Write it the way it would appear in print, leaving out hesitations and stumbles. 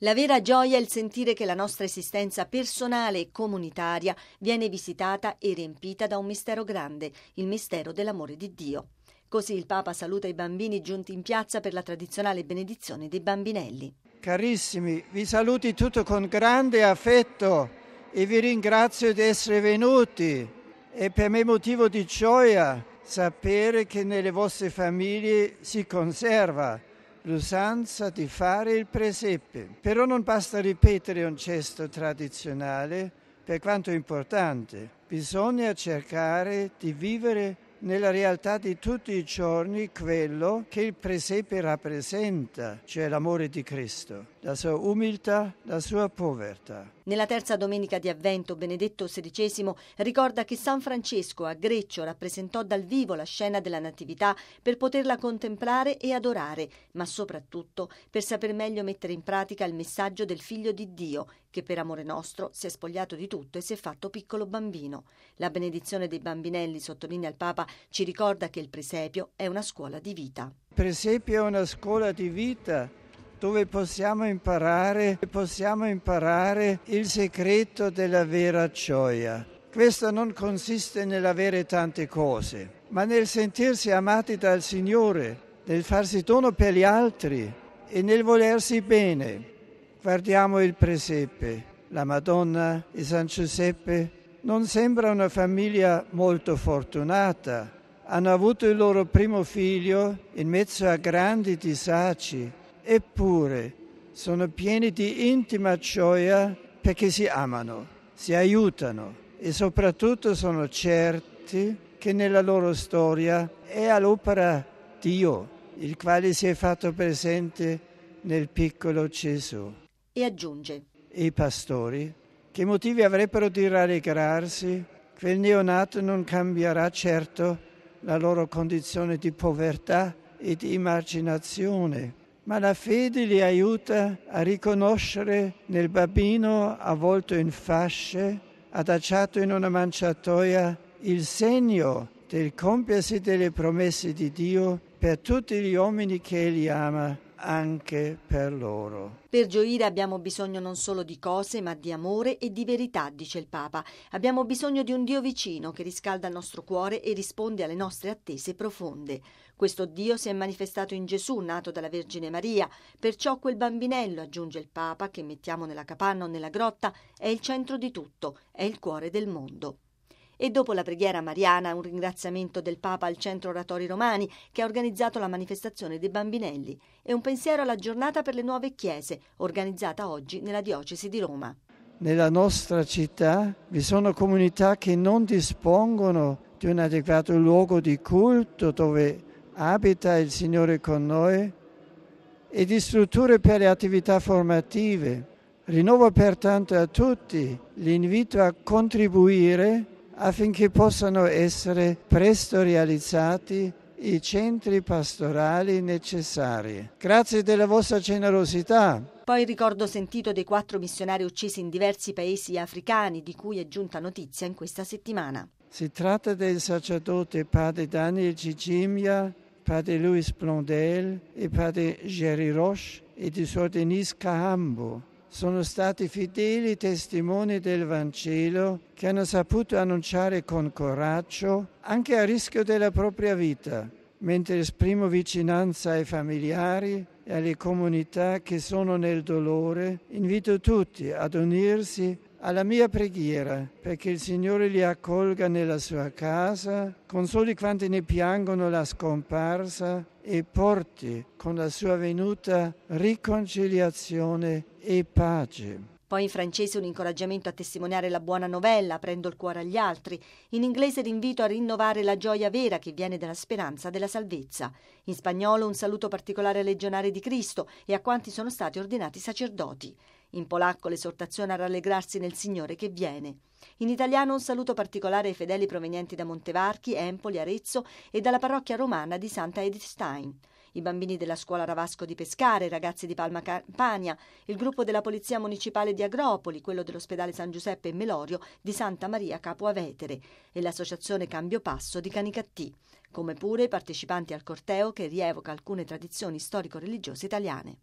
La vera gioia è il sentire che la nostra esistenza personale e comunitaria viene visitata e riempita da un mistero grande, il mistero dell'amore di Dio. Così il Papa saluta i bambini giunti in piazza per la tradizionale benedizione dei bambinelli. Carissimi, vi saluti tutto con grande affetto e vi ringrazio di essere venuti. È per me motivo di gioia sapere che nelle vostre famiglie si conserva l'usanza di fare il presepe. Però non basta ripetere un gesto tradizionale, per quanto importante. Bisogna cercare di vivere nella realtà di tutti i giorni quello che il presepe rappresenta, cioè l'amore di Cristo, la sua umiltà, la sua povertà. Nella terza domenica di Avvento, Benedetto XVI ricorda che San Francesco a Greccio rappresentò dal vivo la scena della Natività per poterla contemplare e adorare, ma soprattutto per saper meglio mettere in pratica il messaggio del Figlio di Dio, che per amore nostro si è spogliato di tutto e si è fatto piccolo bambino. La benedizione dei bambinelli, sottolinea il Papa, ci ricorda che il presepio è una scuola di vita. Il presepio è una scuola di vita dove possiamo imparare il segreto della vera gioia. Questo non consiste nell'avere tante cose, ma nel sentirsi amati dal Signore, nel farsi dono per gli altri e nel volersi bene. Guardiamo il presepe, la Madonna e San Giuseppe. Non sembra una famiglia molto fortunata. Hanno avuto il loro primo figlio in mezzo a grandi disagi. Eppure sono pieni di intima gioia perché si amano, si aiutano e soprattutto sono certi che nella loro storia è all'opera Dio, il quale si è fatto presente nel piccolo Gesù. E aggiunge: E i pastori, che motivi avrebbero di rallegrarsi? Quel neonato non cambierà certo la loro condizione di povertà e di emarginazione, ma la fede li aiuta a riconoscere nel bambino avvolto in fasce, adagiato in una mangiatoia, il segno del compiersi delle promesse di Dio per tutti gli uomini che Egli ama, anche per loro. Per gioire abbiamo bisogno non solo di cose, ma di amore e di verità, dice il Papa. Abbiamo bisogno di un Dio vicino che riscalda il nostro cuore e risponde alle nostre attese profonde. Questo Dio si è manifestato in Gesù, nato dalla Vergine Maria. Perciò quel bambinello, aggiunge il Papa, che mettiamo nella capanna o nella grotta, è il centro di tutto, è il cuore del mondo. E dopo la preghiera mariana un ringraziamento del Papa al Centro Oratori Romani che ha organizzato la manifestazione dei bambinelli e un pensiero alla giornata per le nuove chiese organizzata oggi nella diocesi di Roma. Nella nostra città vi sono comunità che non dispongono di un adeguato luogo di culto dove abita il Signore con noi e di strutture per le attività formative. Rinnovo pertanto a tutti l'invito a contribuire affinché possano essere presto realizzati i centri pastorali necessari. Grazie della vostra generosità. Poi il ricordo sentito dei 4 missionari uccisi in diversi paesi africani di cui è giunta notizia in questa settimana. Si tratta del sacerdote padre Daniel Cicimia, padre Luis Blondel e padre Jerry Roche e di suor Denise Kahambo. Sono stati fedeli testimoni del Vangelo che hanno saputo annunciare con coraggio, anche a rischio della propria vita, mentre esprimo vicinanza ai familiari e alle comunità che sono nel dolore. Invito tutti ad unirsi alla mia preghiera perché il Signore li accolga nella sua casa, consoli quanti ne piangono la scomparsa e porti con la sua venuta riconciliazione e pace. Poi in francese un incoraggiamento a testimoniare la buona novella, aprendo il cuore agli altri. In inglese l'invito a rinnovare la gioia vera che viene dalla speranza della salvezza. In spagnolo un saluto particolare ai legionari di Cristo e a quanti sono stati ordinati sacerdoti. In polacco l'esortazione a rallegrarsi nel Signore che viene. In italiano un saluto particolare ai fedeli provenienti da Montevarchi, Empoli, Arezzo e dalla parrocchia romana di Santa Edith Stein. I bambini della scuola Ravasco di Pescara, i ragazzi di Palma Campania, il gruppo della Polizia Municipale di Agropoli, quello dell'ospedale San Giuseppe e Melorio di Santa Maria Capua Vetere e l'associazione Cambio Passo di Canicattì, come pure i partecipanti al corteo che rievoca alcune tradizioni storico-religiose italiane.